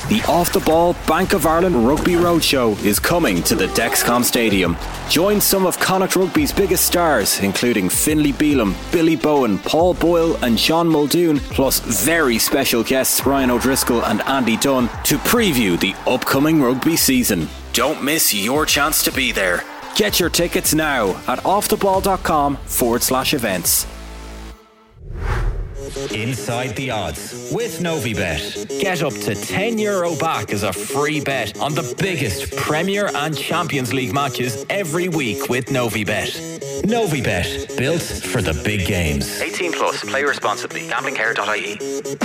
The Off the Ball Bank of Ireland Rugby Roadshow is coming to the Dexcom Stadium. Join some of Connacht Rugby's biggest stars, including Finlay Bealham, Billy Bowen, Paul Boyle and Sean Muldoon, plus very special guests Ryan O'Driscoll and Andy Dunn to preview the upcoming rugby season. Don't miss your chance to be there. Get your tickets now at offtheball.com/events. Inside the Odds with Novibet. Get up to €10 back as a free bet on the biggest Premier and Champions League matches every week with Novibet. Novibet, built for the big games. 18 plus, play responsibly. Gamblingcare.ie.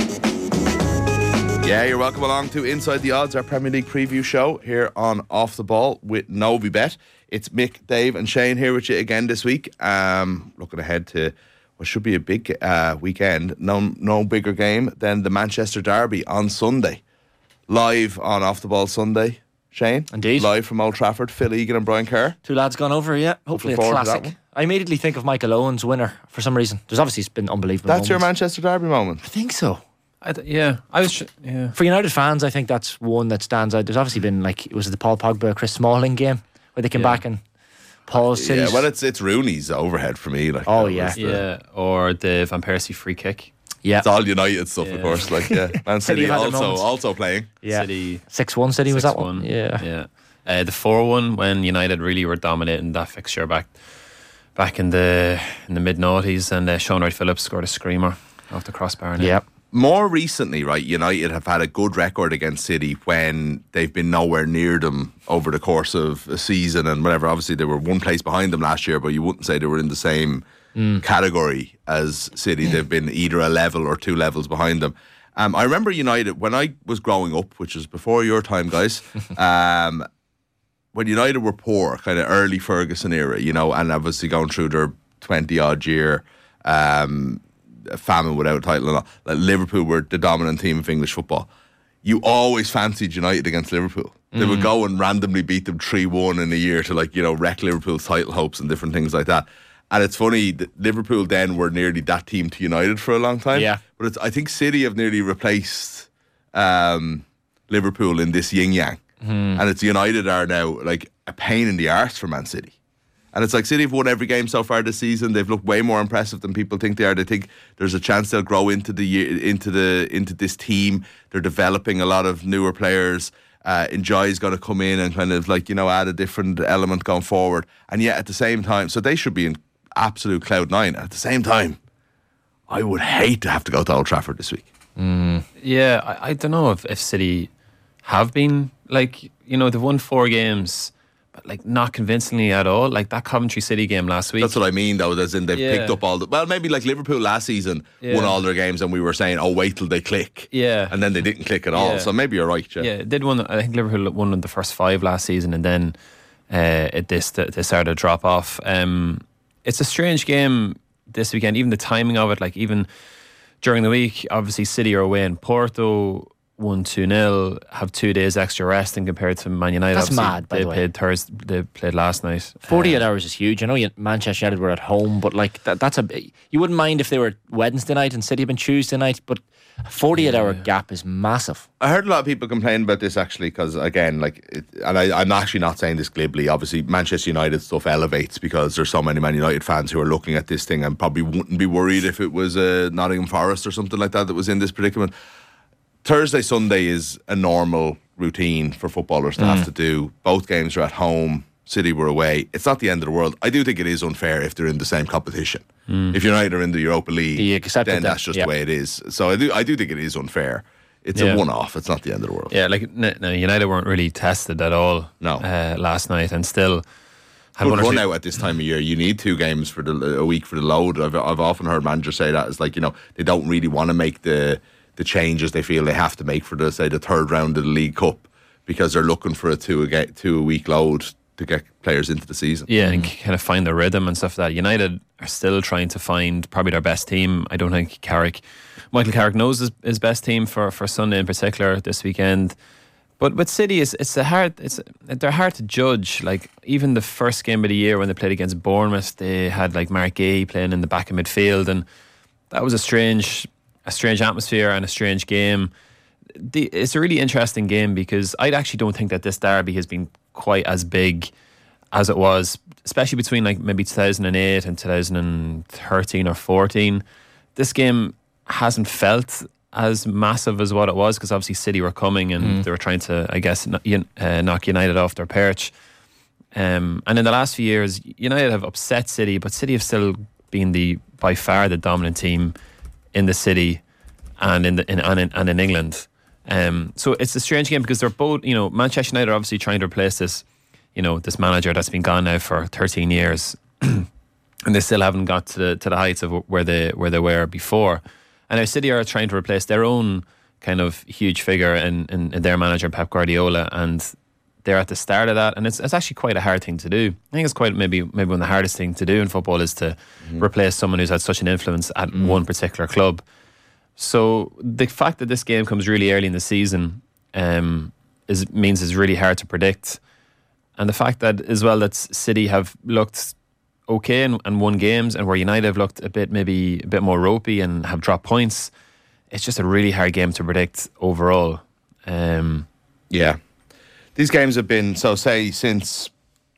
Yeah, you're welcome along to Inside the Odds, our Premier League preview show here on Off the Ball with Novibet. It's Mick, Dave and Shane here with you again this week. Looking ahead to what should be a big weekend. No bigger game than the Manchester Derby on Sunday. Live on Off the Ball Sunday. Shane? Indeed. Live from Old Trafford, Phil Egan and Brian Kerr. Two lads gone over, yeah. Hopefully a classic. I immediately think of Michael Owen's winner for some reason. There's obviously been unbelievable That's moments. your Manchester Derby moment? I think so. Yeah. For United fans, I think that's one that stands out. There's obviously been, like, was it the Paul Pogba, Chris Smalling game where they came back and Paul's City. Yeah, well, it's Rooney's overhead for me. Like, oh, yeah. Or the Van Persie free kick. Yeah. It's all United stuff, of course. Like, yeah. Man City also playing. Yeah. City 6-1 City was that 6-1. one? Yeah. The 4-1 when United really were dominating that fixture back in the mid-noughties, and Sean Wright-Phillips scored a screamer off the crossbar. Yeah. More recently, right, United have had a good record against City when they've been nowhere near them over the course of a season and whatever. Obviously, they were one place behind them last year, but you wouldn't say they were in the same category as City. They've been either a level or two levels behind them. I remember United, when I was growing up, which was before your time, guys, when United were poor, kind of early Ferguson era, you know, and obviously going through their 20-odd year famine without a title and all, like Liverpool were the dominant team of English football. You always fancied United against Liverpool. They would go and randomly beat them 3-1 in a year to, like, you know, wreck Liverpool's title hopes and different things like that. And it's funny that Liverpool then were nearly that team to United for a long time. Yeah. But I think City have nearly replaced Liverpool in this yin-yang. And it's United are now like a pain in the arse for Man City. And it's like City have won every game so far this season. They've looked way more impressive than people think they are. They think there's a chance they'll grow into this team. They're developing a lot of newer players. Enjoy's going to come in and kind of, like, you know, add a different element going forward. And yet at the same time, so they should be in absolute cloud nine. At the same time, I would hate to have to go to Old Trafford this week. Yeah, I don't know if City have been, like, you know, they've won 4 games, but, like, not convincingly at all. Like that Coventry City game last week. That's what I mean, though, as in they've picked up all the... Well, maybe like Liverpool last season won all their games and we were saying, oh, wait till they click. Yeah. And then they didn't click at all. So maybe you're right, Jeff. Yeah, did won. I think Liverpool won the first 5 last season, and then they started to drop off. It's a strange game this weekend, even the timing of it, like even during the week, obviously City are away in Porto, 1-2-0, have 2 days extra resting compared to Man United. That's obviously, mad, by the way. They played last night. 48 hours is huge. I know Manchester United were at home, but like that's you wouldn't mind if they were Wednesday night and City had been Tuesday night, but a 48-hour gap is massive. I heard a lot of people complain about this, actually, because again, like, I'm actually not saying this glibly. Obviously, Manchester United stuff elevates because there's so many Man United fans who are looking at this thing and probably wouldn't be worried if it was Nottingham Forest or something like that was in this predicament. Thursday, Sunday is a normal routine for footballers to have to do. Both games are at home. City were away. It's not the end of the world. I do think it is unfair if they're in the same competition. If United are in the Europa League, then that's just the way it is. So I do think it is unfair. It's a one-off. It's not the end of the world. Yeah, like no, United weren't really tested at all last night, and still had good run out at this time of year. You need 2 games for a week for the load. I've often heard managers say that. It's like, you know, they don't really want to make the changes they feel they have to make for the third round of the League Cup because they're looking for a 2-week load to get players into the season. Yeah, and kind of find their rhythm and stuff like that. United are still trying to find probably their best team. I don't think Michael Carrick knows his best team for Sunday in particular this weekend. But with City, they're hard to judge. Like, even the first game of the year when they played against Bournemouth, they had like Mark Gay playing in the back of midfield, and that was a strange atmosphere and a strange game. it's a really interesting game because I actually don't think that this derby has been quite as big as it was, especially between like maybe 2008 and 2013 or 14. This game hasn't felt as massive as what it was because obviously City were coming and they were trying to, I guess, knock United off their perch. And in the last few years, United have upset City, but City have still been by far the dominant team in the city and in England. So it's a strange game because they're both, Manchester United are obviously trying to replace this manager that's been gone now for 13 years, and they still haven't got to the heights of where they were before. And now City are trying to replace their own kind of huge figure in their manager Pep Guardiola, and they're at the start of that, and it's actually quite a hard thing to do. I think it's quite maybe one of the hardest things to do in football is to replace someone who's had such an influence at one particular club. So the fact that this game comes really early in the season means it's really hard to predict, and the fact that as well that City have looked okay and won games, and where United have looked a bit more ropey and have dropped points, it's just a really hard game to predict overall. Yeah. These games have been, since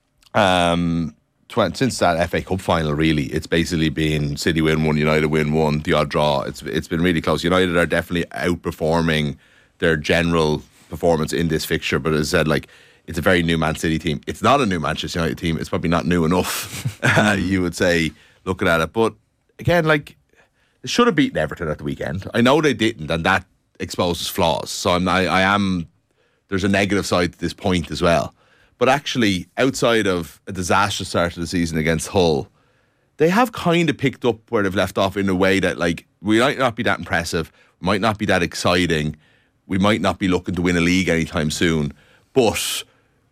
that FA Cup final, really, it's basically been City win one, United win one, the odd draw. It's been really close. United are definitely outperforming their general performance in this fixture, but as I said, like, it's a very new Man City team. It's not a new Manchester United team. It's probably not new enough, you would say, looking at it. But again, like, they should have beaten Everton at the weekend. I know they didn't, and that exposes flaws. So there's a negative side to this point as well. But actually, outside of a disastrous start to the season against Hull, they have kind of picked up where they've left off in a way that, like, we might not be that impressive, might not be that exciting, we might not be looking to win a league anytime soon, but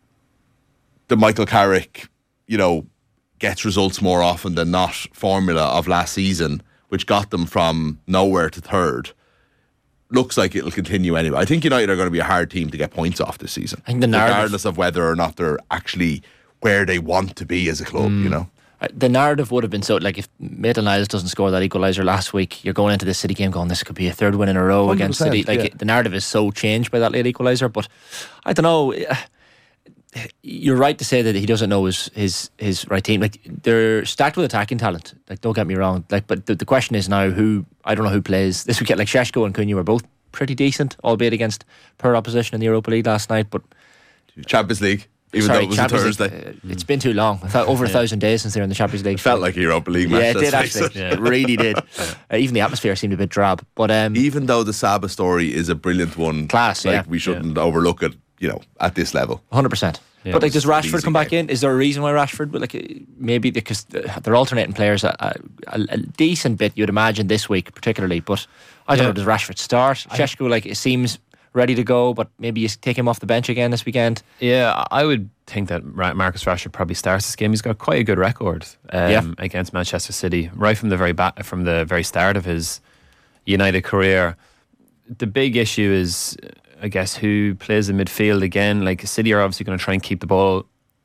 the Michael Carrick, gets results more often than not formula of last season, which got them from nowhere to third, looks like it'll continue anyway. I think United are going to be a hard team to get points off this season, I think regardless of whether or not they're actually where they want to be as a club. The narrative would have been so, like, if Maitland-Niles doesn't score that equaliser last week, you're going into the City game going, this could be a third win in a row against City. Like, the narrative is so changed by that late equaliser. But I don't know. You're right to say that he doesn't know his right team. Like, they're stacked with attacking talent. Like, don't get me wrong. Like, but the question is now I don't know who plays this weekend. Like, Šeško and Cunha were both pretty decent, albeit against poor opposition in the Europa League last night. But Champions League, though it was a Thursday. It's been too long. I thought over 1,000 days since they were in the Champions League. It felt like a Europa League match. Yeah, it did actually. It really did. Even the atmosphere seemed a bit drab. But even though the Saba story is a brilliant one, class, we shouldn't overlook it. At this level, 100%. Yeah, but like, does Rashford come back in? Is there a reason why Rashford? But like, maybe because they're alternating players a decent bit, you'd imagine, this week particularly. But I don't know. Does Rashford start? Šeško, like, it seems ready to go, but maybe you take him off the bench again this weekend. Yeah, I would think that Marcus Rashford probably starts this game. He's got quite a good record against Manchester City right from the very start of his United career. The big issue is, I guess, who plays in midfield again. Like, City are obviously going to try and keep the ball,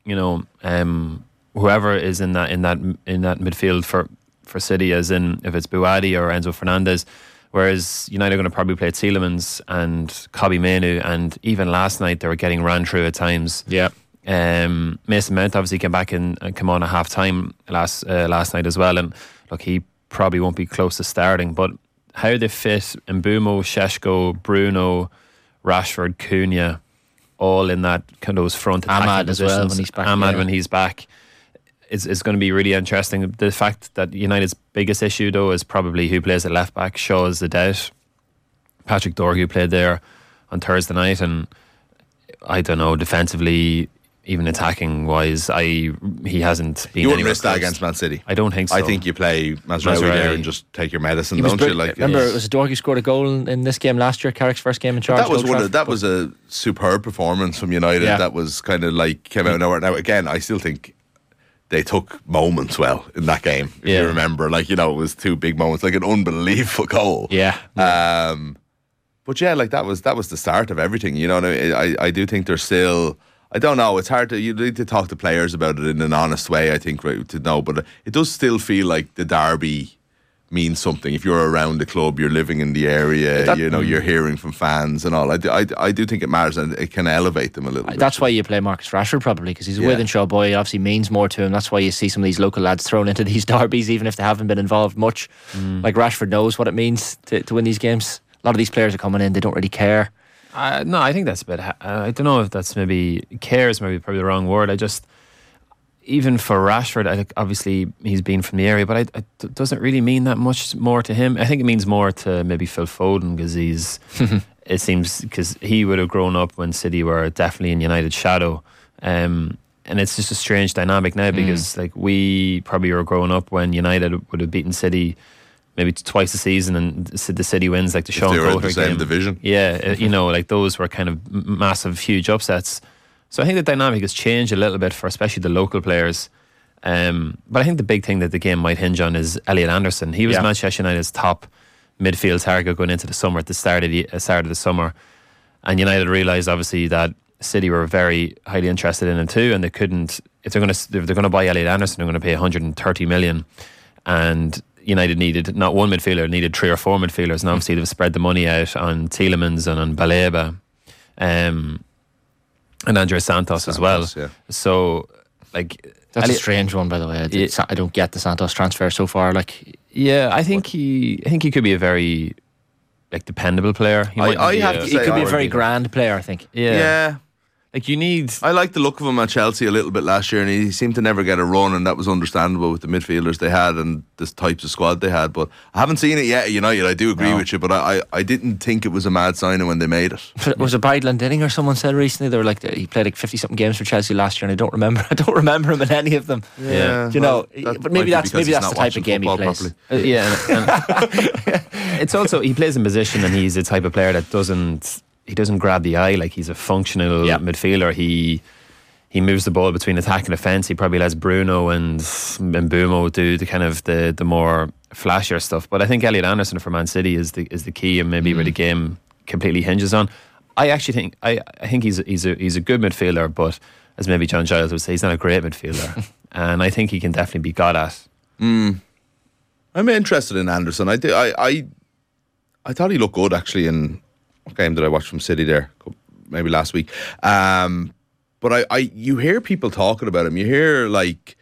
whoever is in that midfield for City, as in if it's Buadi or Enzo Fernandez, whereas United are going to probably play Tielemans and Kobbie Mainoo, and even last night they were getting ran through at times. Yeah. Mason Mount obviously came back and come on at half time last night as well, and look, he probably won't be close to starting, but how they fit Mbeumo, Šeško, Bruno, Rashford, Cunha, all in that kind of those front attacking Ahmad positions. as well when he's back. Ahmad when he's back is going to be really interesting. The fact that United's biggest issue though is probably who plays at left back. Shaw is the doubt. Patrick Doherty played there on Thursday night, and I don't know, defensively, even attacking wise, he hasn't been. You wouldn't risk that against Man City. I don't think so. I think you play Mazraoui there and just take your medicine, don't you? Like, remember, it was Doherty scored a goal in this game last year, Carrick's first game in charge. That was a superb performance from United. That was kind of like came out of nowhere. Now again, I still think they took moments well in that game. If you remember, like, it was two big moments, like an unbelievable goal. Yeah. But yeah, like that was the start of everything. You know what I mean? I do think there's still. I don't know. It's hard to. You need to talk to players about it in an honest way, I think, right, to know. But it does still feel like the derby means something. If you're around the club, you're living in the area, you're hearing from fans and all. I do think it matters, and it can elevate them a little bit. That's why you play Marcus Rashford, probably, because he's a Wythenshawe boy. It obviously means more to him. That's why you see some of these local lads thrown into these derbies, even if they haven't been involved much. Like Rashford knows what it means to win these games. A lot of these players are coming in, they don't really care. No, I think that's a bit. I don't know if that's maybe care is maybe probably the wrong word. Even for Rashford, obviously he's been from the area, but it doesn't really mean that much more to him. I think it means more to maybe Phil Foden, because it seems, because he would have grown up when City were definitely in United's shadow, and it's just a strange dynamic now, because like we probably were growing up when United would have beaten City maybe twice a season, and the City wins, like the Sean Coulter game. They were in the same division. Yeah, like those were kind of massive, huge upsets. So I think the dynamic has changed a little bit for especially the local players. But I think the big thing that the game might hinge on is Elliot Anderson. He was Manchester United's top midfield target going into the summer, at the start of the summer. And United realised obviously that City were very highly interested in him too, and they couldn't, if they're going to buy Elliot Anderson, they're going to pay 130 million. And United needed not one midfielder, needed 3 or 4 midfielders, and obviously they've spread the money out on Tielemans and on Baleba. And Andre Santos as well. Yeah. So, like, that's a strange one, by the way. I don't get the Santos transfer so far. Like, I think he could be a very dependable player. He could be a very grand player, I think. Yeah. Like, you need... I liked the look of him at Chelsea a little bit last year, and he seemed to never get a run, and that was understandable with the midfielders they had and the types of squad they had. But I haven't seen it yet at United. I do agree with you, but I didn't think it was a mad signing when they made it. Was it Barry Glendinning or someone said recently they were like, he played like 50-something games for Chelsea last year, and I don't remember him in any of them. Yeah. But maybe that's the type of game he plays. It's also, he plays in position, and he's the type of player that doesn't grab the eye. Like, he's a functional midfielder. He moves the ball between attack and defence. He probably lets Bruno and Mbeumo do the kind of the more flashier stuff. But I think Elliot Anderson for Man City is the key, and maybe where the game completely hinges on. I actually think I think he's a good midfielder, but as maybe John Giles would say, he's not a great midfielder. And I think he can definitely be got at. I'm interested in Anderson. I thought he looked good actually in what game did I watch from City there? Maybe last week. But you hear people talking about him. You hear like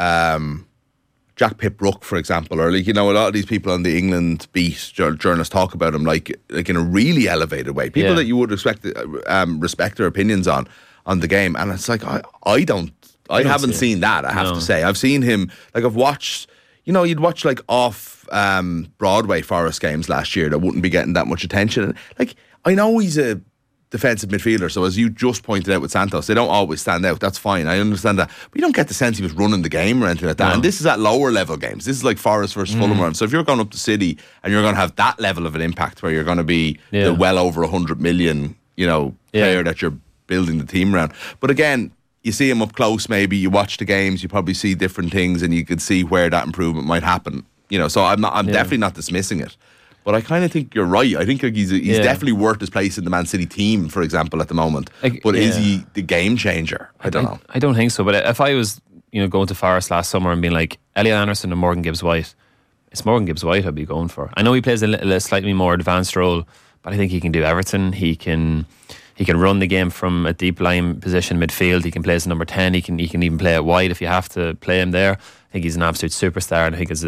Jack Pitt-Brook, for example, or like, a lot of these people on the England beat journalists talk about him like in a really elevated way. People that you would expect respect their opinions on the game, and it's like I haven't seen that. I have to say, I've seen him. Like, I've watched. You'd watch like off Broadway Forest games last year that wouldn't be getting that much attention. Like, I know he's a defensive midfielder, so as you just pointed out with Santos, they don't always stand out. That's fine, I understand that. But you don't get the sense he was running the game or anything like that. No. And this is at lower level games. This is like Forest versus Fulham. So if you're going up to City and you're going to have that level of an impact where you're going to be the well over 100 million, player that you're building the team around. But again, you see him up close, maybe you watch the games, you probably see different things, and you could see where that improvement might happen. So I'm definitely not dismissing it. But I kind of think you're right. I think he's definitely worth his place in the Man City team, for example, at the moment. But is he the game changer? I don't know. I don't think so. But if I was, going to Forest last summer and being like Elliot Anderson and Morgan Gibbs-White, it's Morgan Gibbs-White I'd be going for. I know he plays a slightly more advanced role, but I think he can do everything. He can run the game from a deep line position midfield. He can play as a number 10. He can even play it wide if you have to play him there. I think he's an absolute superstar, and I think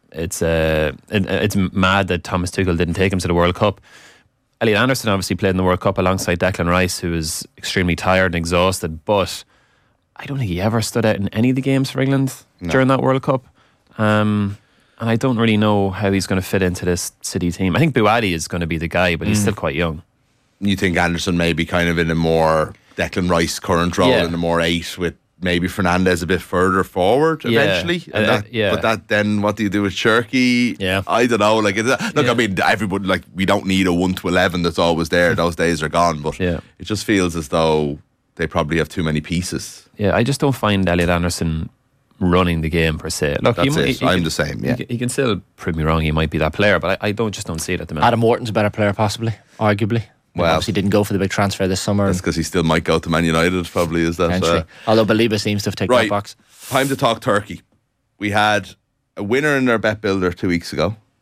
it's mad that Thomas Tuchel didn't take him to the World Cup. Elliot Anderson obviously played in the World Cup alongside Declan Rice, who was extremely tired and exhausted, but I don't think he ever stood out in any of the games for England during that World Cup. And I don't really know how he's going to fit into this City team. I think Buadi is going to be the guy, but he's still quite young. You think Anderson may be kind of in a more Declan Rice current role, in a more 8 with maybe Fernandes a bit further forward eventually. But that then, what do you do with Cherky? I don't know. Like, I mean, everybody, like, we don't need a 1-11 that's always there. Those days are gone. But it just feels as though they probably have too many pieces. Yeah, I just don't find Elliot Anderson running the game per se. Look, I'm the same. Yeah, he can still prove me wrong. He might be that player, but I don't see it at the minute. Adam Wharton's a better player, possibly, arguably. Well, obviously didn't go for the big transfer this summer. That's because he still might go to Man United, probably, is that. Although Baleba seems to have taken that box. Time to talk Turkey. We had a winner in our bet builder 2 weeks ago.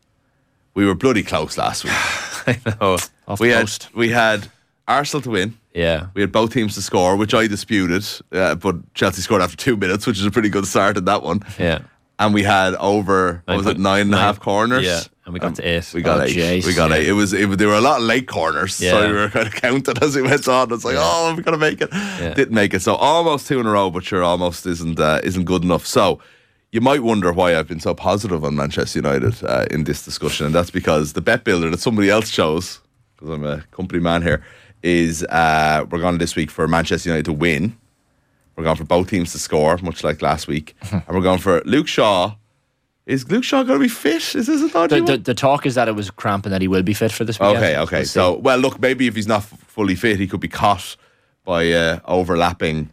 We were bloody close last week. I know. We had Arsenal to win. Yeah. We had both teams to score, which I disputed, but Chelsea scored after 2 minutes, which is a pretty good start in that one. Yeah. And we had over, what was it, 9.5 corners? Yeah, and we got to 8. We got 8. Geez. We got 8. There were a lot of late corners, Yeah. so we were kind of counting as it went on. It's like, oh, we're going to make it. Yeah. Didn't make it. So almost 2 in a row, but sure, almost isn't good enough. So you might wonder why I've been so positive on Manchester United in this discussion, and that's because the bet builder that somebody else chose, because I'm a company man here, is we're going this week for Manchester United to win. We're going for both teams to score, much like last week. And we're going for Luke Shaw. Is Luke Shaw going to be fit? Is this a dodgy one? The talk is that it was cramp and that he will be fit for this weekend. Okay. We'll So, well, look, maybe if he's not fully fit, he could be caught by overlapping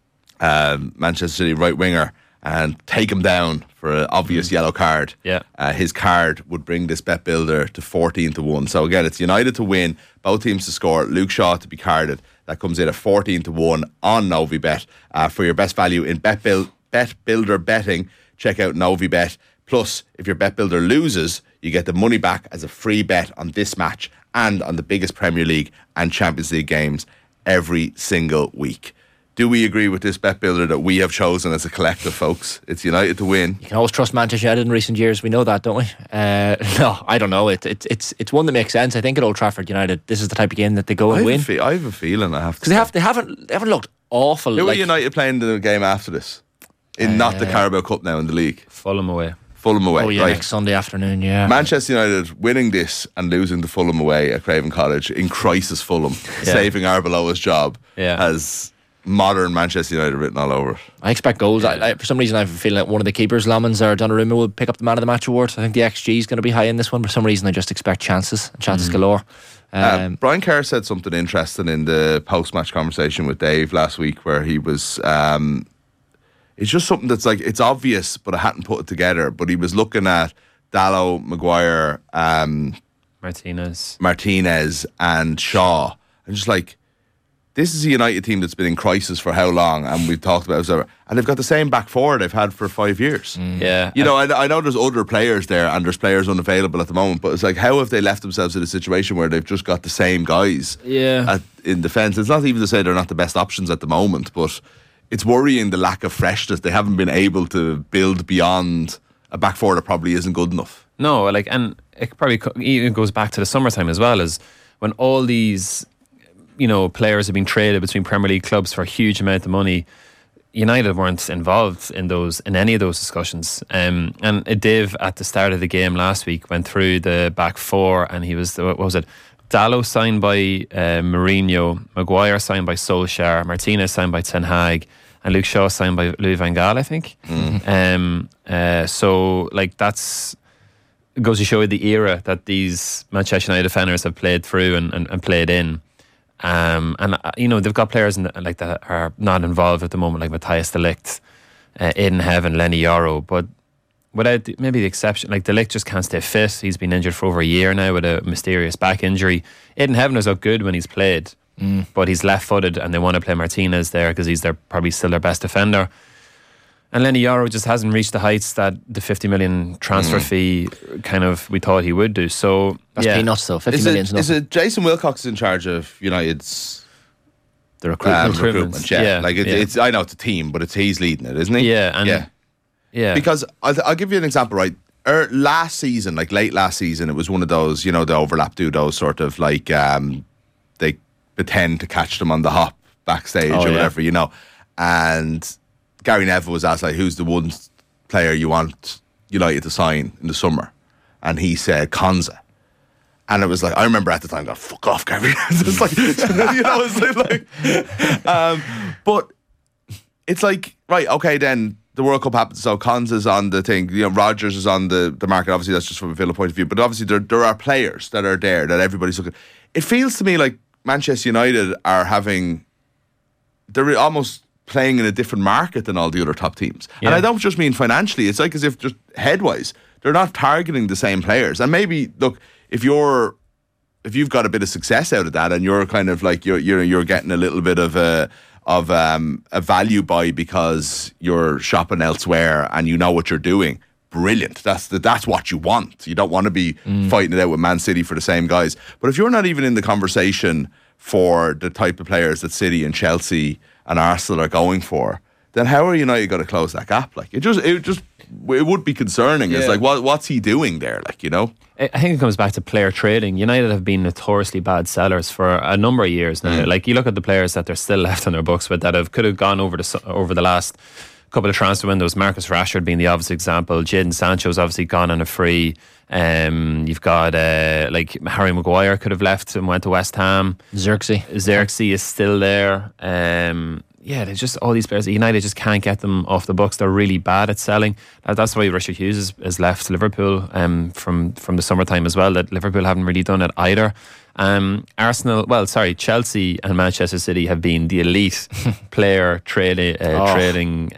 Manchester City right winger and take him down for an obvious yellow card. Yeah. His card would bring this bet builder to 14-1. So again, it's United to win, both teams to score, Luke Shaw to be carded. That comes in at 14-1 on Novibet. For your best value in bet builder betting, check out Novibet. Plus, if your bet builder loses, you get the money back as a free bet on this match and on the biggest Premier League and Champions League games every single week. Do we agree with this bet builder that we have chosen as a collective, folks? It's United to win. You can always trust Manchester United in recent years. We know that, don't we? No, I don't know. It's one that makes sense. I think at Old Trafford, United, this is the type of game that they go and win. I have a feeling I have to. Because they haven't looked awful. Who are United playing the game after this? In not the Carabao Cup now in the league. Fulham away. Fulham away. Oh yeah, right. next Sunday afternoon. Yeah. Manchester United winning this and losing to Fulham away at Craven Cottage in crisis Fulham, saving Arbeloa's job, has modern Manchester United written all over it. I expect goals. For some reason, I have a feeling that one of the keepers, Lamans or Donnarumma, will pick up the man of the match award. I think the XG is going to be high in this one. For some reason, I just expect chances galore. Brian Kerr said something interesting in the post-match conversation with Dave last week, where he was. It's just something that's like, it's obvious, but I hadn't put it together. But he was looking at Dalot, Maguire, Martinez, and Shaw, and just like, this is a United team that's been in crisis for how long, and we've talked about it, and they've got the same back four they've had for 5 years. Yeah, you know, I know there's other players there, and there's players unavailable at the moment, but it's like, how have they left themselves in a situation where they've just got the same guys in defence? It's not even to say they're not the best options at the moment, but it's worrying the lack of freshness. They haven't been able to build beyond a back four that probably isn't good enough. No, and it probably even goes back to the summertime as well, as when all these, players have been traded between Premier League clubs for a huge amount of money. United weren't involved in any of those discussions. And Dave at the start of the game last week went through the back four, and he was, what was it? Dalot signed by Mourinho, Maguire signed by Solskjaer, Martinez signed by Ten Hag, and Luke Shaw signed by Louis van Gaal, I think. So that's goes to show you the era that these Manchester United defenders have played through and played in. They've got players that are not involved at the moment, like Matthias de Ligt, Aiden Heaven, Lenny Yoro, but without maybe the exception, like de Ligt just can't stay fit. He's been injured for over a year now with a mysterious back injury. Aiden Heaven has looked good when he's played, but he's left-footed, and they want to play Martinez there because he's probably still their best defender. And Lenny Yoro just hasn't reached the heights that the 50 million transfer fee we thought he would do. So that's peanuts though. 50 million's nothing. Is it Jason Wilcox in charge of United's the recruitment? Yeah. It's I know it's a team, but he's leading it, isn't he? Yeah. Because I'll give you an example, right? Last season, like late last season, it was one of those, the overlap duos, sort of like they pretend to catch them on the hop backstage or whatever, and Gary Neville was asked, like, who's the one player you want United to sign in the summer? And he said Konsa. And it was like, I remember at the time going, fuck off, Gary. It's like, but it's like, right, okay, then the World Cup happens, so Konsa's on the thing, Rodgers is on the market. Obviously, that's just from a Villa point of view. But obviously, there are players that are there that everybody's looking. It feels to me like Manchester United they're almost playing in a different market than all the other top teams. And I don't just mean financially. It's like as if just head-wise, they're not targeting the same players. And maybe, look, if you've got a bit of success out of that, and you're kind of like you're getting a little bit of a value buy because you're shopping elsewhere and you know what you're doing, brilliant. That's what you want. You don't want to be fighting it out with Man City for the same guys. But if you're not even in the conversation for the type of players that City and Chelsea and Arsenal are going for, then how are United going to close that gap? Like it would be concerning. It's like what's he doing there? Like, you know. I think it comes back to player trading. United have been notoriously bad sellers for a number of years now. Like, you look at the players that they're still left on their books with that could have gone over the last couple of transfer windows. Marcus Rashford being the obvious example. Jadon Sancho's obviously gone on a free. You've got like Harry Maguire could have left and went to West Ham. Xerxes is still there. There's just all these players. United just can't get them off the books. They're really bad at selling. That's why Richard Hughes has left Liverpool from the summertime as well. That Liverpool haven't really done it either. Chelsea and Manchester City have been the elite player trading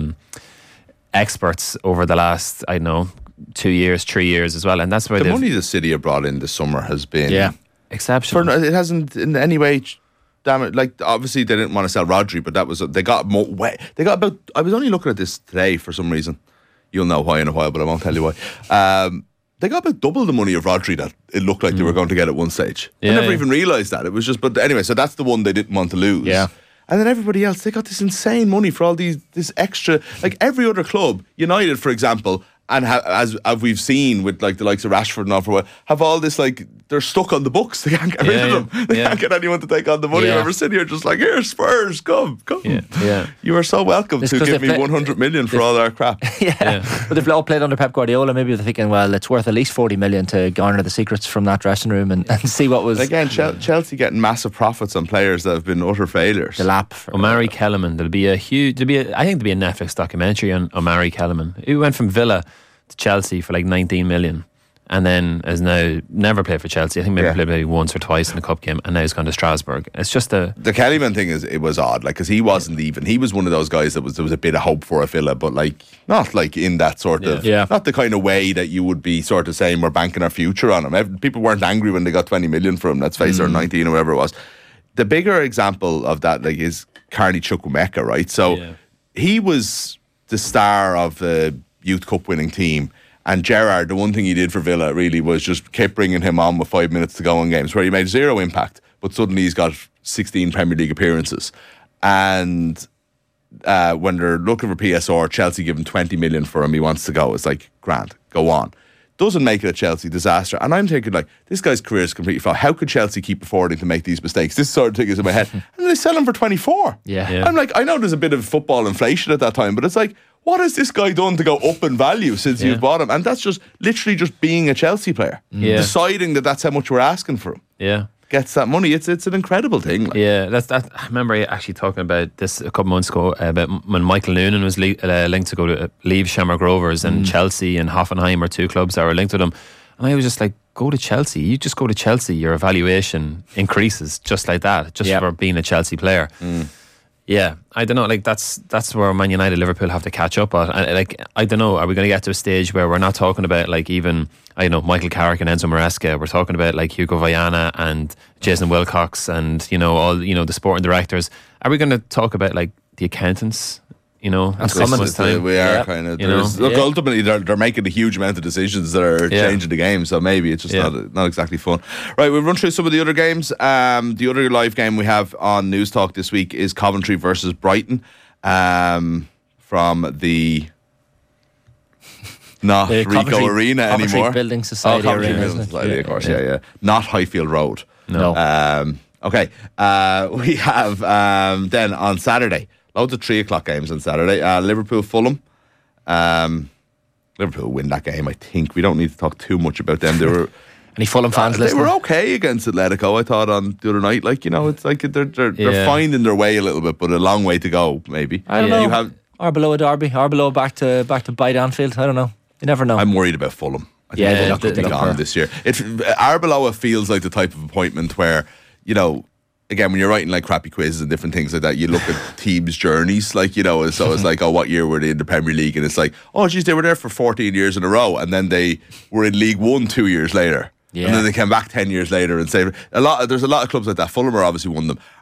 experts over the last, 2 years, 3 years as well. And that's why the money the City have brought in this summer has been exceptional. It hasn't in any way. Damn it! Like, obviously they didn't want to sell Rodri, but they got more. They got about. I was only looking at this today for some reason. You'll know why in a while, but I won't tell you why. They got about double the money of Rodri that it looked like they were going to get at one stage. I never even realised that. It was just. But anyway, so that's the one they didn't want to lose. Yeah. And then everybody else, they got this insane money for all this extra. Like every other club, United, for example. And as we've seen with like the likes of Rashford and all for a while, have all this like they're stuck on the books. They can't get rid of them. They can't get anyone to take on the money. Yeah. We're sitting here just like, here, Spurs, come. Yeah. You are so welcome to give me 100 million for all our crap. But they've all played under Pep Guardiola. Maybe they're thinking, well, it's worth at least 40 million to garner the secrets from that dressing room and see what was. Again, Chelsea getting massive profits on players that have been utter failures. The lap. Omari Kellerman. I think there'll be a Netflix documentary on Omari Kellerman. He went from Villa to Chelsea for like 19 million and then has now never played for Chelsea. I think maybe played maybe once or twice in the cup game, and now he's gone to Strasbourg. It's just the Kellyman thing it was odd, like, because he wasn't even, he was one of those guys there was a bit of hope for a Villa, but like not like in that sort of not the kind of way that you would be sort of saying we're banking our future on him. People weren't angry when they got 20 million for him, let's face it, or 19 or whatever it was. The bigger example of that like is Carney Chukwuemeka, right? So he was the star of the Youth Cup winning team, and Gerrard, the one thing he did for Villa really was just kept bringing him on with 5 minutes to go in games where he made zero impact, but suddenly he's got 16 Premier League appearances. And when they're looking for PSR, Chelsea give him 20 million for him, he wants to go. It's like, grand, go on. Doesn't make it a Chelsea disaster. And I'm thinking, like, this guy's career is completely flawed. How could Chelsea keep affording to make these mistakes? This sort of thing is in my head. And they sell him for 24. Yeah. I'm like, I know there's a bit of football inflation at that time, but it's like, what has this guy done to go up in value since you've bought him? And that's just literally just being a Chelsea player. Deciding that that's how much we're asking for him. Yeah. Gets that money. It's an incredible thing. Like. Yeah, that's that. I remember actually talking about this a couple months ago about when Michael Noonan was linked to go to leave Shamrock Rovers, and Chelsea and Hoffenheim are two clubs that were linked with him. And I was just like, go to Chelsea. You just go to Chelsea, your evaluation increases just like that, just for being a Chelsea player. Yeah, I don't know. Like that's where Man United, Liverpool have to catch up at. And like, I don't know. Are we going to get to a stage where we're not talking about like even Michael Carrick and Enzo Maresca? We're talking about like Hugo Viana and Jason Wilcox and all the sporting directors. Are we going to talk about like the accountants? That's time. We are kind of. Look, ultimately, they're making a huge amount of decisions that are changing the game. So maybe it's just not exactly fun. Right, we'll run through some of the other games. The other live game we have on News Talk this week is Coventry versus Brighton, from the not the Ricoh Arena Coventry anymore. Building Society Coventry Arena, Building Society, of course. Yeah. Not Highfield Road. No. Okay. We have then on Saturday. Loads of 3 o'clock games on Saturday. Liverpool Fulham. Liverpool win that game, I think. We don't need to talk too much about them. They were any Fulham fans listening? They were okay against Atletico, I thought, on the other night. Like, it's like they're finding their way a little bit, but a long way to go, maybe. I don't know. Arbeloa Derby. Arbeloa back to bite Anfield. I don't know. You never know. I'm worried about Fulham. I think they look on this year. Arbeloa feels like the type of appointment where, again, when you're writing like crappy quizzes and different things like that, you look at teams' journeys, like, so it's like, what year were they in the Premier League? And it's like, geez, they were there for 14 years in a row, and then they were in League One 2 years later. Yeah. And then they came back 10 years later and say there's a lot of clubs like that. Fulham are obviously one of them.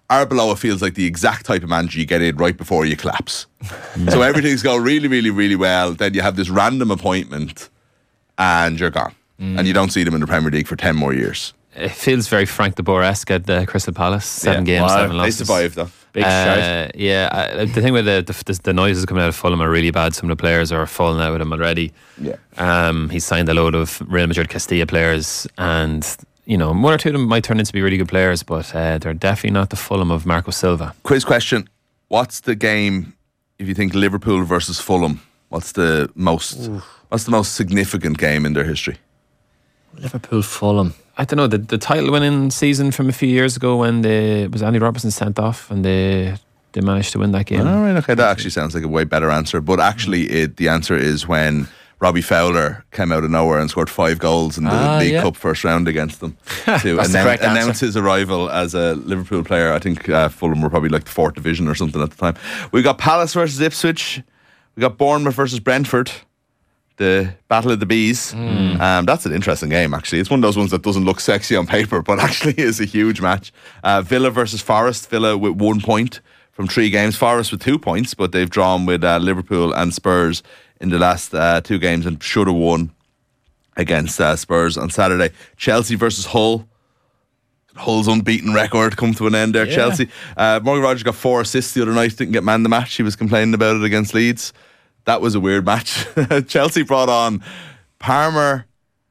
Arbeloa feels like the exact type of manager you get in right before you collapse. So everything's going really, really, really well. Then you have this random appointment and you're gone. And you don't see them in the Premier League for 10 more years. It feels very Frank de Boer-esque at Crystal Palace. 7 games, 7 losses. They survived though. Big shout. The thing with the noises coming out of Fulham are really bad. Some of the players are falling out with him already. He's signed a load of Real Madrid Castilla players, and one or two of them might turn into be really good players, but they're definitely not the Fulham of Marco Silva. Quiz question: what's the game if you think Liverpool versus Fulham? What's the most significant game in their history? Liverpool Fulham. I don't know, the title winning season from a few years ago when was Andy Robertson sent off and they managed to win that game. All right, okay, that actually sounds like a way better answer. But actually, the answer is when Robbie Fowler came out of nowhere and scored 5 goals in the League Cup first round against them to announce his arrival as a Liverpool player. I think Fulham were probably like the 4th division or something at the time. We got Palace versus Ipswich. We got Bournemouth versus Brentford. The Battle of the Bees. That's an interesting game, actually. It's one of those ones that doesn't look sexy on paper, but actually is a huge match. Villa versus Forest. Villa with 1 point from 3 games. Forest with 2 points, but they've drawn with Liverpool and Spurs in the last 2 games and should have won against Spurs on Saturday. Chelsea versus Hull. Hull's unbeaten record come to an end there. Chelsea. Morgan Rogers got 4 assists the other night. Didn't get man the match. He was complaining about it against Leeds. That was a weird match. Chelsea brought on Palmer,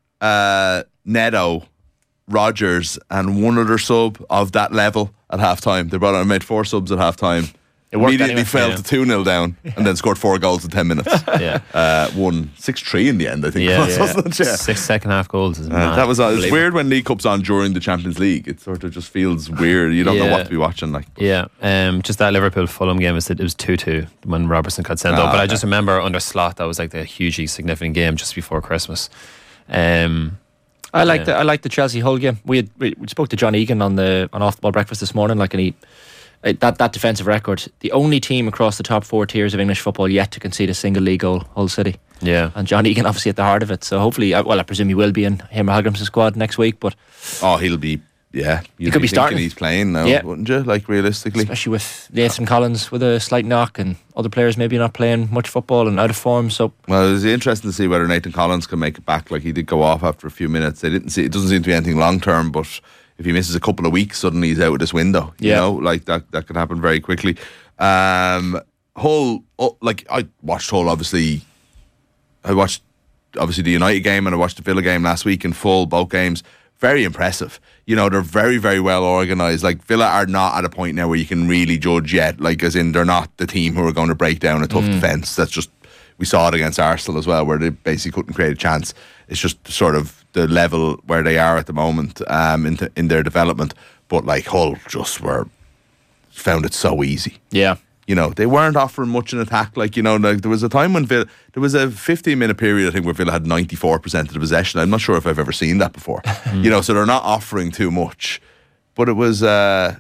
Neto, Rodgers, and one other sub of that level at half time. They brought on and made 4 subs at half time. Immediately fell to 2-0 down and then scored 4 goals in 10 minutes. Won 6-3 in the end, I think. Wasn't it? 6 second half goals. That was it's weird when League Cup's on during the Champions League. It sort of just feels weird. You don't know what to be watching. Just that Liverpool Fulham game, it was 2-2 when Robertson got sent out. But I just remember under Slot, that was like the hugely significant game just before Christmas. I like the Chelsea Hull game. We spoke to John Egan on Off the Ball Breakfast this morning, and he. That defensive record, the only team across the top 4 tiers of English football yet to concede a single league goal, Hull City. Yeah. And John Egan obviously at the heart of it. So hopefully, I presume he will be in Halgrim's squad next week. But he'll be. Yeah, he could be starting. He's playing now, wouldn't you? Like realistically, especially with Nathan Collins with a slight knock and other players maybe not playing much football and out of form. So it's interesting to see whether Nathan Collins can make it back. Like he did go off after a few minutes. They didn't see. It doesn't seem to be anything long term, but if he misses a couple of weeks, suddenly he's out of this window. You know, like that can happen very quickly. Hull, I watched Hull. Obviously, I watched the United game and I watched the Villa game last week in full, both games. Very impressive. They're very, very well organised. Like Villa are not at a point now where you can really judge yet. Like as in they're not the team who are going to break down a tough defence. That's just, we saw it against Arsenal as well, where they basically couldn't create a chance. It's just sort of the level where they are at the moment in their development. But like Hull just found it so easy. Yeah. They weren't offering much in attack. Like there was a time when Villa, there was a 15-minute period, I think, where Villa had 94% of the possession. I'm not sure if I've ever seen that before. So they're not offering too much. But it was, they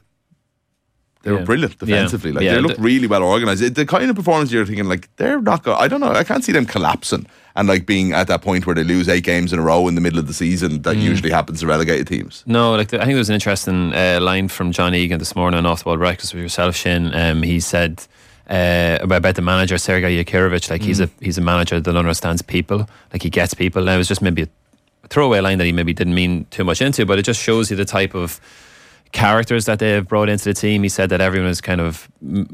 were brilliant defensively. They looked really well organised. The kind of performance you're thinking, like, they're not going, I don't know, I can't see them collapsing and like being at that point where they lose 8 games in a row in the middle of the season that usually happens to relegated teams. No, I think there was an interesting line from John Egan this morning on Off the Ball Breakfast with yourself, Shane. He said about the manager Sergei Yakirovich, like he's a manager that understands people, like he gets people. Now it was just maybe a throwaway line that he maybe didn't mean too much into, but it just shows you the type of characters that they've brought into the team. He said that everyone is kind of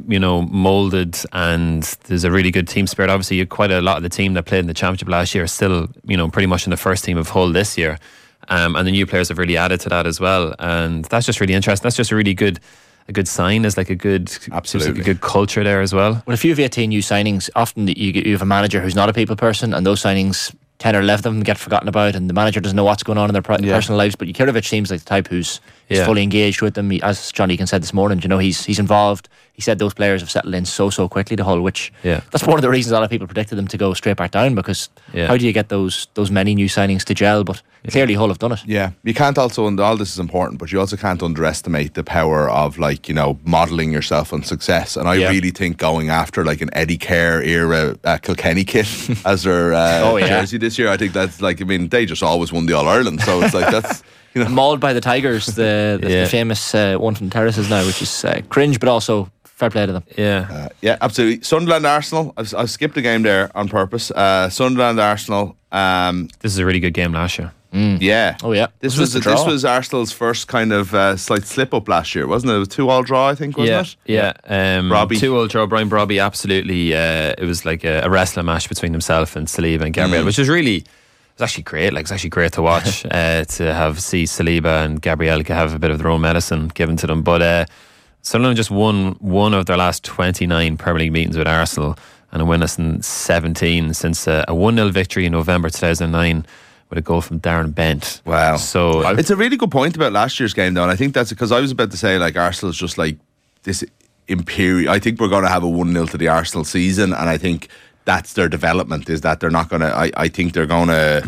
moulded and there's a really good team spirit. Obviously quite a lot of the team that played in the Championship last year are still pretty much in the first team of Hull this year, and the new players have really added to that as well, and that's just really interesting. That's just a really good sign. As like a good, absolutely, like a good culture there as well. Well, if you have 18 new signings, often you have a manager who's not a people person, and those signings 10 or 11 of them get forgotten about, and the manager doesn't know what's going on in their personal lives. But Yakirovich seems like the type who's fully engaged with them. As John Egan said this morning, he's involved. He said those players have settled in so quickly to Hull, which that's one of the reasons a lot of people predicted them to go straight back down, because how do you get those many new signings to gel? But clearly Hull have done it. Yeah, you can't also, and all this is important, but you also can't underestimate the power of modelling yourself on success. And I really think going after like an Eddie Kerr era Kilkenny kit as their jersey this year, I think that's they just always won the All-Ireland, so it's like that's mauled by the Tigers, the famous one from the terraces now, which is cringe, but also fair play to them. Yeah, absolutely. Sunderland Arsenal. I've skipped a game there on purpose. Sunderland Arsenal. This is a really good game last year. Yeah. Oh yeah. This was Arsenal's first kind of slight slip up last year, wasn't it? It was 2-2 draw, I think, wasn't it? Yeah. Robbie. 2-2 draw. Brian Brobby, absolutely. It was like a wrestling match between himself and Saliba and Gabriel, which was really. It was actually great. Like, it's actually great to watch. To see Saliba and Gabriel have a bit of their own medicine given to them. But Sunderland just won one of their last 29 Premier League meetings with Arsenal, and a winless in 17 since a 1-0 victory in November 2009. With a goal from Darren Bent. Wow. So it's a really good point about last year's game, though, and I think that's because I was about to say, like, Arsenal's just like this imperial. I think we're going to have a 1-0 to the Arsenal season, and I think that's their development, is that they're not going to. I think they're going to.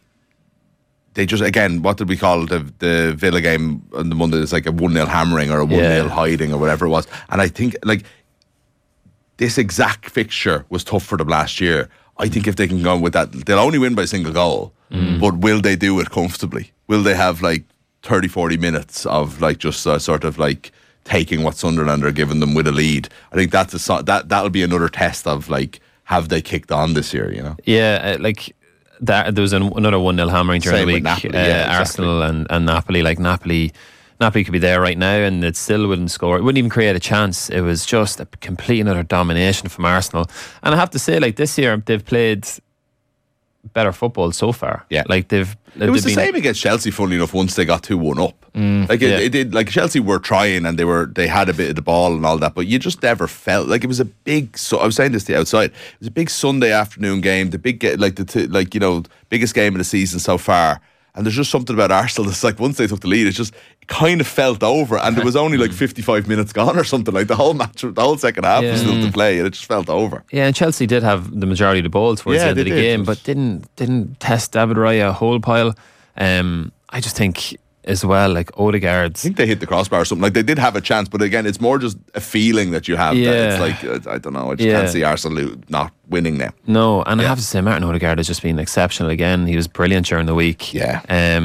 They just, again, what did we call the Villa game on the Monday? It's like a 1-0 hammering or a 1-0 hiding or whatever it was. And I think, like, this exact fixture was tough for them last year. I think if they can go with that, they'll only win by a single goal. But will they do it comfortably? Will they have like 30-40 minutes of like just sort of like taking what Sunderland are giving them with a lead? I think that'll be another test of like, have they kicked on this year? You know? Yeah, like that. There was another 1-0 hammering during the week. Napoli, Arsenal and Napoli. Like Napoli could be there right now, and it still wouldn't score. It wouldn't even create a chance. It was just a complete and utter domination from Arsenal. And I have to say, like, this year they've played better football so far. Yeah, like it was the same against Chelsea. Funnily enough, once they got 2-1 up, it did. Like, Chelsea were trying and they had a bit of the ball and all that, but you just never felt like it was a big. So I was saying this to the outside. It was a big Sunday afternoon game, the big biggest game of the season so far. And there's just something about Arsenal that's like, once they took the lead, it kind of felt over, and there was only like 55 minutes gone or something. Like the whole match, the whole second half was still to play, and it just felt over. Yeah, and Chelsea did have the majority of the ball towards the end of the game, but didn't test David Raya a whole pile. I just think as well, like Odegaard, I think they hit the crossbar or something. Like, they did have a chance, but again, it's more just a feeling that you have. That it's like, I don't know, I just can't see Arsenal not winning now. No, and I have to say, Martin Odegaard has just been exceptional again. He was brilliant during the week. Yeah.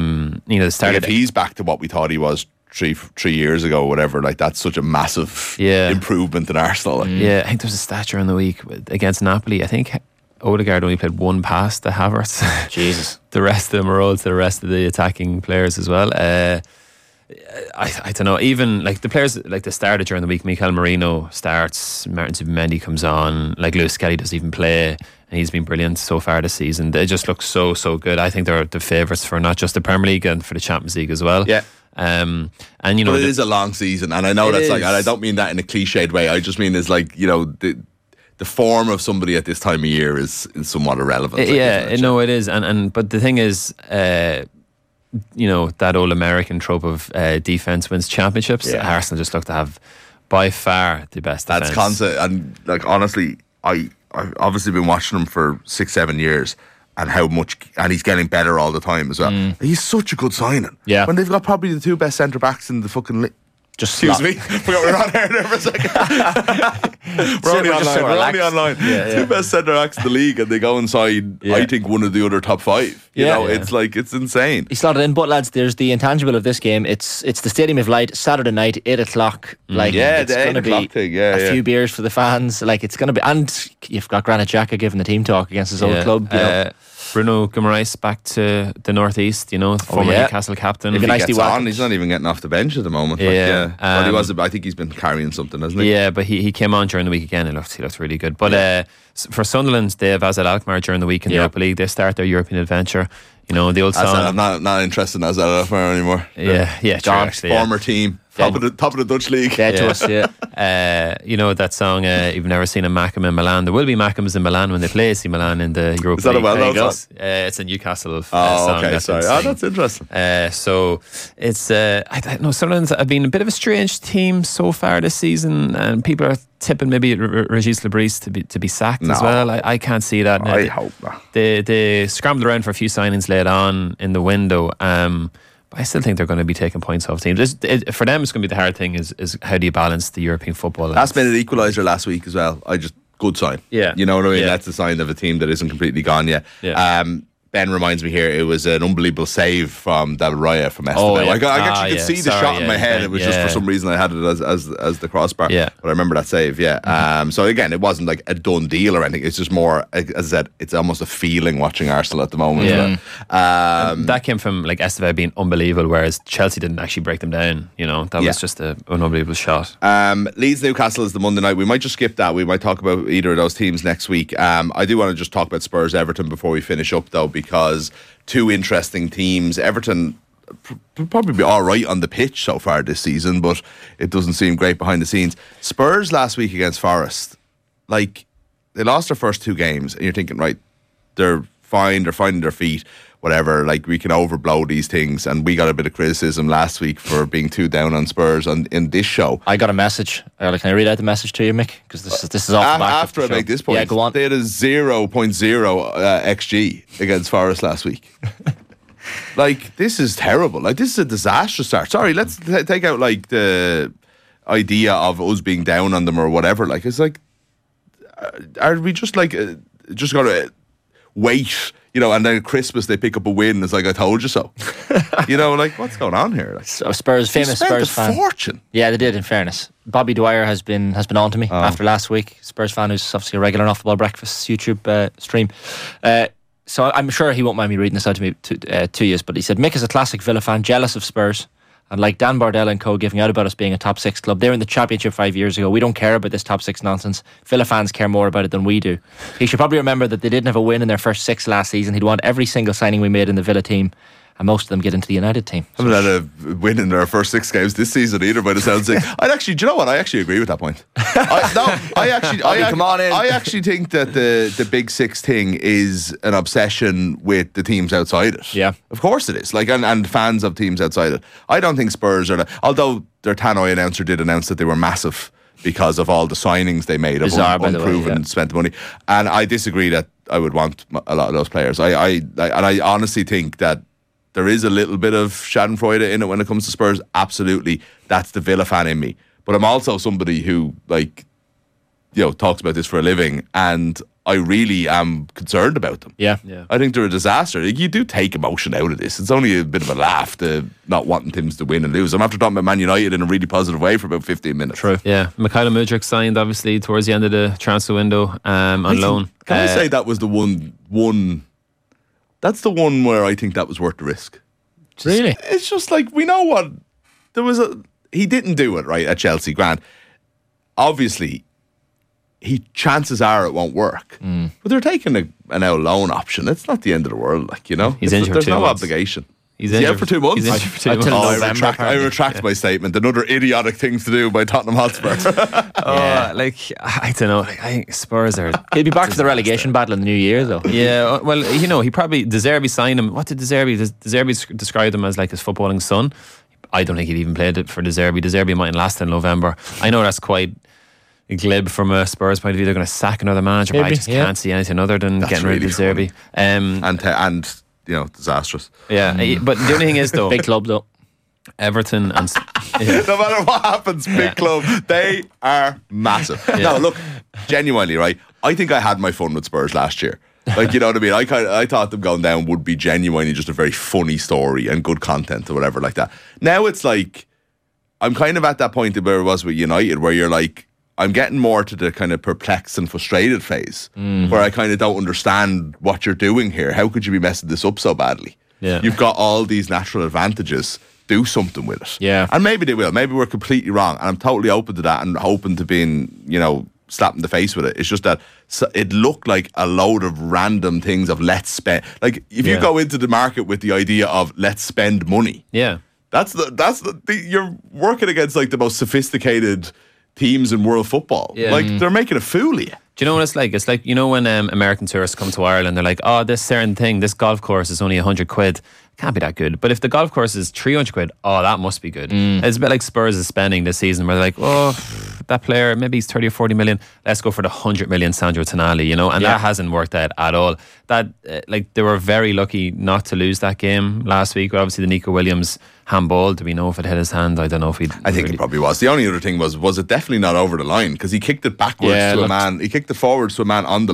If he's back to what we thought he was three years ago or whatever, like, that's such a massive improvement in Arsenal. Like. Yeah, I think there was a stat during the week against Napoli. I think Odegaard only played one pass to Havertz. Jesus. The rest of them are all to the rest of the attacking players as well. I don't know, even like the players like they started during the week. Mikel Merino starts, Martin Zubimendi comes on, like Lewis Skelly doesn't even play, and he's been brilliant so far this season. They just look so good. I think they're the favourites for not just the Premier League and for the Champions League as well. Yeah. And but it is a long season, and I know that's like, and I don't mean that in a cliched way. I just mean it's like, the form of somebody at this time of year is somewhat irrelevant. It is, but the thing is, that old American trope of defense wins championships. Yeah. Arsenal just look to have by far the best defense. That's constant, and like, honestly, I've obviously been watching him for 6-7 years, and and he's getting better all the time as well. He's such a good signing. Yeah, when they've got probably the two best centre backs in the fucking league. Excuse me. We're on air there for a second. We're only online. Two best centre backs in the league, and they go inside, I think, one of the other top 5. It's like, it's insane. He slotted in, but lads, there's the intangible of this game. It's the Stadium of Light, Saturday night, 8 o'clock. Like, it's going to be a few beers for the fans. Like, it's going to be, and you've got Granit Xhaka giving the team talk against his old club. Bruno Guimaraes back to the northeast, former Newcastle captain. If he gets on, he's not even getting off the bench at the moment. But he was. I think he's been carrying something, hasn't he? Yeah, but he came on during the week again. He looked really good. But for Sunderland, they have Azad Alkmaar during the week in the Europa League. They start their European adventure. The old song. I'm not interested in Azad Alkmaar anymore. Yeah, former team. Top of the Dutch league. Dead to us, that song, You've Never Seen a Mackem in Milan. There will be Mackems in Milan when they play AC Milan in the Europa League. Is that a well-known song? It's a Newcastle song. Okay, sorry. That's interesting. So it's, I don't know, Sunderland have been a bit of a strange team so far this season, and people are tipping maybe Régis Lebris to be sacked as well. I can't see that. I hope not. They scrambled around for a few signings late on in the window. I still think they're going to be taking points off teams. For them, it's going to be the hard thing is how do you balance the European football? Last minute equaliser last week as well. Good sign. Yeah. You know what I mean? Yeah. That's a sign of a team that isn't completely gone yet. Yeah. Ben reminds me here, it was an unbelievable save from Del Raya from Estevao. I actually could see the shot in my head. It was just for some reason I had it as the crossbar. Yeah. But I remember that save, So again, it wasn't like a done deal or anything. It's just more, as I said, it's almost a feeling watching Arsenal at the moment. Yeah. That came from like Estevao being unbelievable, whereas Chelsea didn't actually break them down. That was just an unbelievable shot. Leeds Newcastle is the Monday night. We might just skip that. We might talk about either of those teams next week. I do want to just talk about Spurs Everton before we finish up, though, because two interesting teams. Everton probably be all right on the pitch so far this season, but it doesn't seem great behind the scenes. Spurs last week against Forest, like, they lost their first two games, and you're thinking, right, they're fine, they're finding their feet, whatever, like, we can overblow these things, and we got a bit of criticism last week for being too down on Spurs in this show. I got a message. Can I read out the message to you, Mick? Because this is off the back after of the I make this point. Yeah, go on. They had a 0.0 XG against Forest last week. Like, this is terrible. Like, this is a disastrous start. Sorry, let's take out like the idea of us being down on them or whatever. Like, it's like, are we just like just gotta wait? And then at Christmas they pick up a win. It's like, I told you so. Like, what's going on here? Like, so Spurs, famous Spurs fan. Fortune. Yeah, they did. In fairness, Bobby Dwyer has been on to me after last week. Spurs fan who's obviously a regular Off the Ball Breakfast YouTube stream. So I'm sure he won't mind me reading this out to you. But he said, Mick is a classic Villa fan, jealous of Spurs. And like Dan Bardell and co giving out about us being a top 6 club, they were in the Championship 5 years ago. We don't care about this top 6 nonsense. Villa fans care more about it than we do. He should probably remember that they didn't have a win in their first 6 last season. He'd want every single signing we made in the Villa team, and most of them get into the United team. Haven't had a win in their first 6 games this season either, by the sounds of it. Do you know what? I actually agree with that point. Come on in. I actually think that the Big 6 thing is an obsession with the teams outside it. Yeah. Of course it is. Like, and fans of teams outside it. I don't think Spurs are, although their Tannoy announcer did announce that they were massive because of all the signings they made of unproven, spent the money. And I disagree that I would want a lot of those players. I honestly think that there is a little bit of schadenfreude in it when it comes to Spurs. Absolutely. That's the Villa fan in me. But I'm also somebody who, talks about this for a living, and I really am concerned about them. Yeah. I think they're a disaster. You do take emotion out of this. It's only a bit of a laugh to not wanting teams to win and lose. I'm after talking about Man United in a really positive way for about 15 minutes. True. Yeah. Mikhailo Mudryk signed, obviously, towards the end of the transfer window on loan. Can I say that was the one... That's the one where I think that was worth the risk. Really? It's just like, we know what... He didn't do it, right, at Chelsea, Grant. Obviously, chances are it won't work. But they're taking an out loan option. It's not the end of the world, He's injured for 2 months. There's no obligation. He's injured for 2 months. He's injured for 2 months. I retract my statement. Another idiotic thing to do by Tottenham Hotspur. I don't know. I think Spurs are... He'll be back to the relegation battle in the new year, though. Yeah, well, he probably... De Zerbi signed him. What did De Zerbi describe him as, like his footballing son? I don't think he'd even played it for De Zerbi. De Zerbi mightn't last in November. I know that's quite glib from a Spurs point of view. They're going to sack another manager, but I just can't see anything other than getting rid of De Zerbi. And disastrous. Yeah, but the only thing is, though, big club though. Everton and no matter what happens, big club, they are massive. No, look, genuinely, right? I think I had my fun with Spurs last year. Like, you know what I mean? I thought them going down would be genuinely just a very funny story and good content or whatever like that. Now it's like, I'm kind of at that point where it was with United, where you're like, I'm getting more to the kind of perplexed and frustrated phase, where I kind of don't understand what you're doing here. How could you be messing this up so badly? Yeah. You've got all these natural advantages. Do something with it. Yeah. And maybe they will. Maybe we're completely wrong. And I'm totally open to that and open to being, slapped in the face with it. It's just that it looked like a load of random things of let's spend. Like, if you go into the market with the idea of let's spend money. Yeah. You're working against like the most sophisticated teams in world football. Yeah. Like, they're making a fool of you. Do you know what it's like? It's like, when American tourists come to Ireland, they're like, oh, this certain thing, this golf course is only 100 quid. Can't be that good. But if the golf course is 300 quid, oh, that must be good. It's a bit like Spurs is spending this season, where they're like, oh, that player, maybe he's 30 or 40 million. Let's go for the 100 million Sandro Tonali, and that hasn't worked out at all. That, they were very lucky not to lose that game last week. Obviously, the Nico Williams handball, do we know if it hit his hand? I don't know if he'd... I think it probably was. The only other thing was it definitely not over the line? Because he kicked it backwards to a man. He kicked it forwards to a man on the line.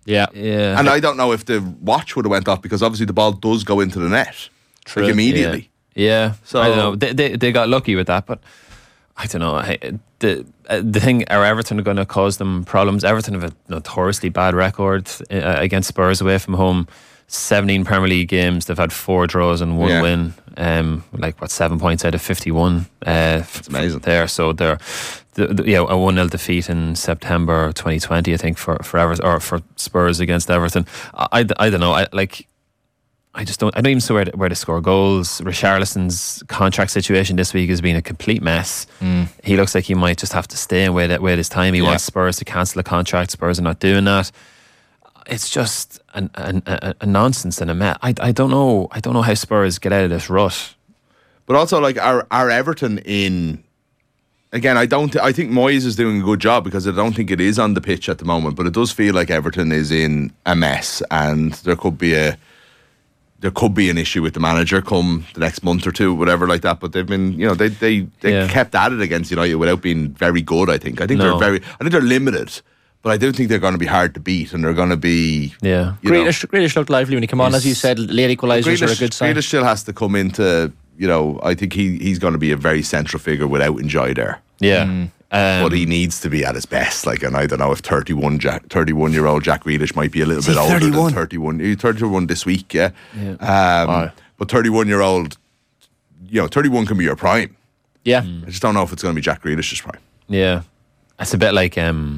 And I don't know if the watch would have went off, because obviously the ball does go into the net like immediately. Yeah. So I don't know. They got lucky with that, but I don't know. The thing, are Everton going to cause them problems? Everton have a notoriously bad record against Spurs away from home. 17 Premier League games, they've had 4 draws and 1 win. 7 points out of 51. That's amazing. So they're a 1-0 defeat in September 2020, I think, for Everton, or for Spurs against Everton. I don't know. I don't even see where to score goals. Richarlison's contract situation this week has been a complete mess. He looks like he might just have to stay and wait his time. He wants Spurs to cancel the contract. Spurs are not doing that. It's just a nonsense and a mess. I don't know how Spurs get out of this rut. But also, like, are Everton in? Again, I think Moyes is doing a good job, because I don't think it is on the pitch at the moment. But it does feel like Everton is in a mess, and there could be an issue with the manager come the next month or two, whatever like that. But they've been, they kept at it against United without being very good. I think they're limited. But I do think they're going to be hard to beat, and they're going to be... Yeah. Grealish looked lively when he came on, as you said. Late equalisers are a good sign. Grealish still has to come into... I think he's going to be a very central figure without N'Jai there. Yeah. But he needs to be at his best. And I don't know if 31-year-old Jack Grealish might be a little bit older than 31. He's 31 this week, yeah. But 31-year-old, 31 can be your prime. Yeah. I just don't know if it's going to be Jack Grealish's prime. Yeah. It's a bit like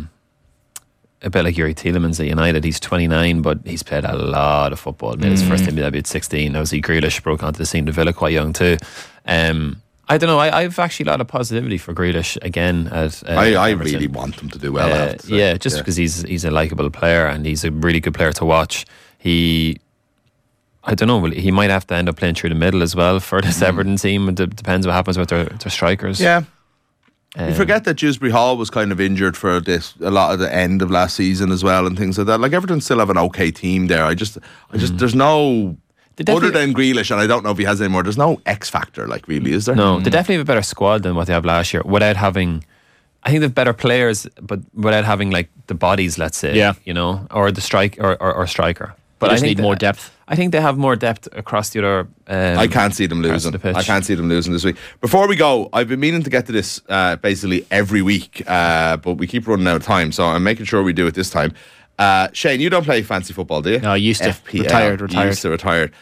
Yuri Tielemans at United. He's 29, but he's played a lot of football. Made his first team debut at 16. Obviously, Grealish broke onto the scene to Villa quite young too. I don't know. I've actually a lot of positivity for Grealish again. I really want him to do well. Because he's a likeable player, and he's a really good player to watch. I don't know. He might have to end up playing through the middle as well for this Everton team. It depends what happens with their strikers. Yeah. You forget that Dewsbury Hall was kind of injured for a lot of the end of last season as well, and things like that. Like, Everton still have an okay team there. I just there's no, other than Grealish, and I don't know if he has any more, there's no X factor, like, really, is there? No, they definitely have a better squad than what they have last year, without having, I think they've better players, but without having, like, the bodies, let's say, or the or striker. But I think need more depth. I think they have more depth across the other. I can't see them losing. I can't see them losing this week. Before we go, I've been meaning to get to this basically every week, but we keep running out of time, so I'm making sure we do it this time. Shane, you don't play fancy football, do you? No, I used to. FPL. Retired.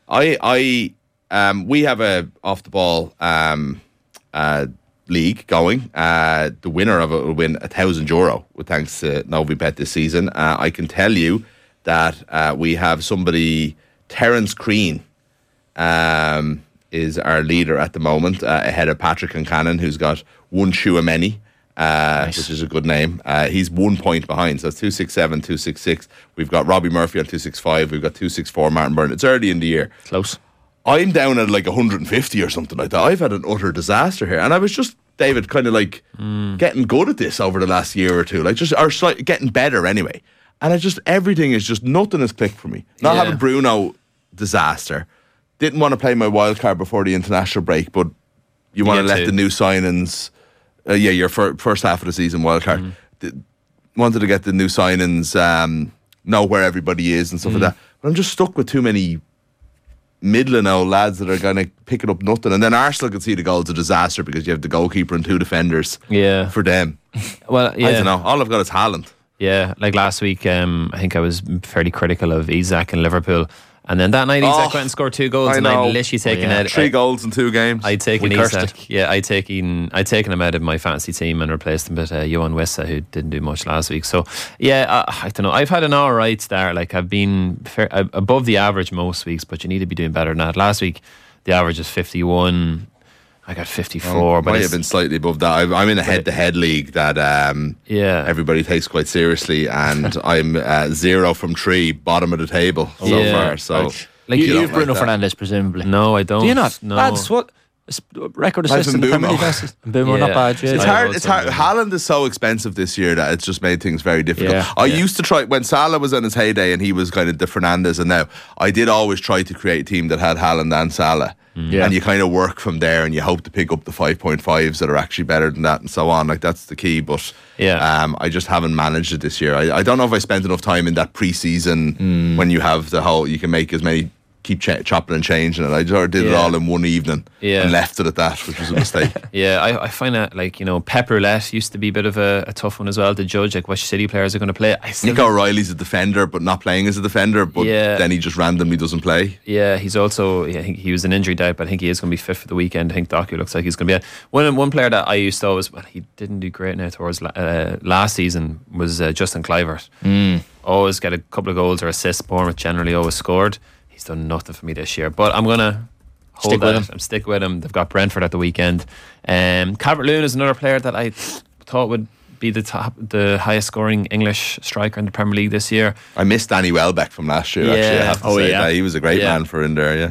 We have a off the ball league going. The winner of it will win €1,000 with thanks to Novibet this season. I can tell you that we have somebody, Terence Crean, is our leader at the moment, ahead of Patrick Concannon, who's got one Chouameni, which is a good name. He's 1 point behind, so it's 267, 266. We've got Robbie Murphy on 265. We've got 264 Martin Byrne. It's early in the year. Close. I'm down at like 150 or something like that. I've had an utter disaster here, and I was just, David, kind of like getting good at this over the last year or two, getting better anyway. And everything is just, nothing has clicked for me. Not having Bruno, disaster. Didn't want to play my wild card before the international break, but you want to let the new signings, your first half of the season wild card. Wanted to get the new signings, know where everybody is and stuff like that. But I'm just stuck with too many middling old lads that are going to pick it up nothing. And then Arsenal can see the goal's a disaster because you have the goalkeeper and 2 defenders for them. Well, I don't know. All I've got is Haaland. Yeah, like last week, I think I was fairly critical of Isak in Liverpool. And then that night, Isak went and scored 2 goals, and I'd literally taken it. 3 goals in 2 games. I'd taken Isak. Yeah, I'd taken him out of my fantasy team and replaced him with Johan Wissa, who didn't do much last week. So, I don't know. I've had an alright start. Like, I've been above the average most weeks, but you need to be doing better than that. Last week, the average is 51. I got 54. But might have been slightly above that. I'm in a head-to-head league that everybody takes quite seriously, and I'm 0 from 3, bottom of the table so far. So, like you have Bruno Fernandes, presumably. No, I don't. Do you not? No. That's what record assist in the Premier League. Mbeumo, not bad. It's hard. It's hard. Haaland is so expensive this year that it's just made things very difficult. I used to try when Salah was in his heyday and he was kind of the Fernandes, and now I did always try to create a team that had Haaland and Salah. and you kind of work from there, and you hope to pick up the 5.5s that are actually better than that, and so on. Like, that's the key. But I just haven't managed it this year. I don't know if I spent enough time in that pre-season when you have the whole, you can make as many, keep chopping and changing it. I just did it all in one evening and left it at that, which was a mistake. I find that, like, you know, Pep Roulette used to be a bit of a tough one as well to judge, like which City players are going to play. Nick O'Reilly's a defender but not playing as a defender, but then he just randomly doesn't play. He's also, I think he was an injury doubt, but I think he is going to be fit for the weekend. I think Docu looks like he's going to be one player that I used to always, well, he didn't do great now towards last season, was Justin Kluivert. Always get a couple of goals or assists. Bournemouth generally always scored. He's done nothing for me this year, but I'm going to hold that. I'm stick with him. They've got Brentford at the weekend. Calvert-Lewin is another player that I thought would be the highest scoring English striker in the Premier League this year. I missed Danny Welbeck from last year, actually, I have to say that. He was a great man for in there,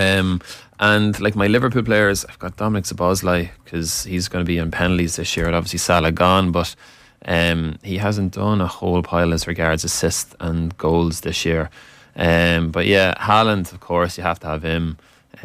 and like my Liverpool players, I've got Dominic Szoboszlai, because he's going to be in penalties this year, and obviously Salah gone, but he hasn't done a whole pile as regards assists and goals this year. But Haaland, of course, you have to have him.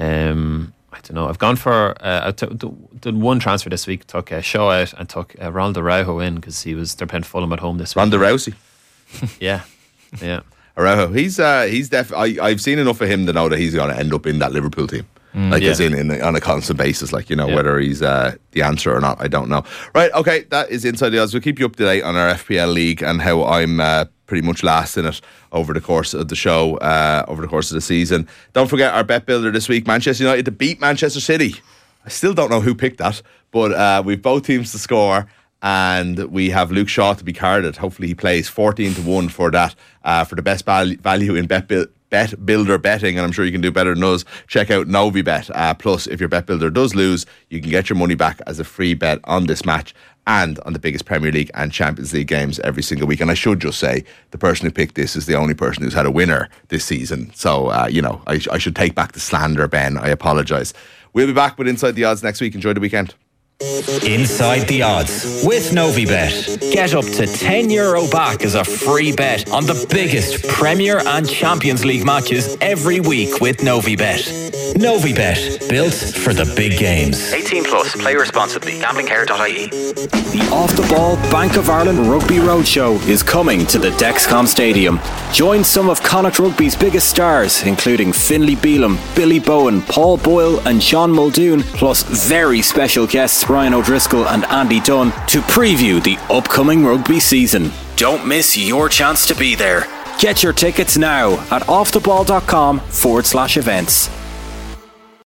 I don't know. I've gone for I did one transfer this week. Took Shaw out and took Ronald Araujo in, because they're playing Fulham at home this week. Ronda Rousey. yeah. Araujo. He's I've seen enough of him to know that he's going to end up in that Liverpool team. As in on a constant basis, like, you know, whether he's the answer or not, I don't know. Right, okay, that is Inside the Odds. We'll keep you up to date on our FPL league and how I'm pretty much last in it over the course of the show, over the course of the season. Don't forget our bet builder this week, Manchester United to beat Manchester City. I still don't know who picked that, but we've both teams to score, and we have Luke Shaw to be carded. Hopefully he plays 14-1 for that, for the best value in bet builder betting, and I'm sure you can do better than us. Check out Novibet. Plus, if your bet builder does lose, you can get your money back as a free bet on this match and on the biggest Premier League and Champions League games every single week. And I should just say, the person who picked this is the only person who's had a winner this season. So, I should take back the slander, Ben. I apologise. We'll be back with Inside the Odds next week. Enjoy the weekend. Inside the Odds with Novibet. Get up to €10 back as a free bet on the biggest Premier and Champions League matches every week with Novibet. Novibet, built for the big games. 18 plus, play responsibly. Gamblingcare.ie. The Off the Ball Bank of Ireland Rugby Roadshow is coming to the Dexcom Stadium. Join some of Connacht Rugby's biggest stars, including Finlay Bealham, Billy Bowen, Paul Boyle and Sean Muldoon, plus very special guests Brian O'Driscoll and Andy Dunn, to preview the upcoming rugby season. Don't miss your chance to be there. Get your tickets now at offtheball.com/events.